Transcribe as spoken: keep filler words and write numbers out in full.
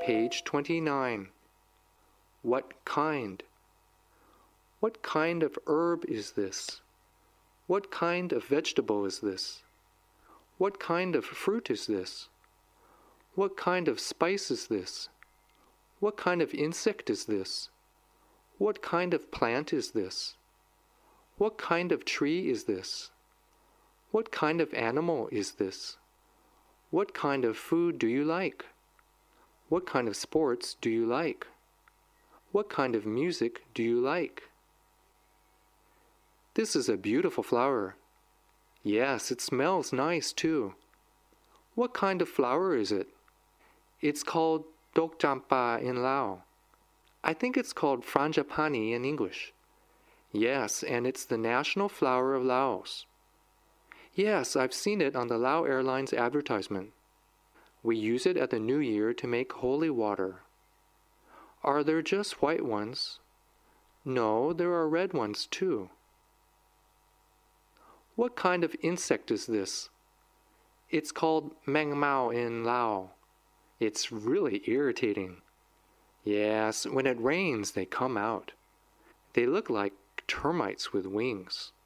Page twenty-nine. What kind? What kind of herb is this? What kind of vegetable is this? What kind of fruit is this? What kind of spice is this? What kind of insect is this? What kind of plant is this? What kind of tree is this? What kind of animal is this? What kind of food do you like? What kind of sports do you like? What kind of music do you like? This is a beautiful flower. Yes, it smells nice too. What kind of flower is it? It's called Dokchampa in Lao. I think it's called Frangipani in English. Yes, and it's the national flower of Laos. Yes, I've seen it on the Lao Airlines advertisement. We use it at the New Year to make holy water. Are there just white ones? No, there are red ones too. What kind of insect is this? It's called mangmao in Lao. It's really irritating. Yes, when it rains they come out. They look like termites with wings.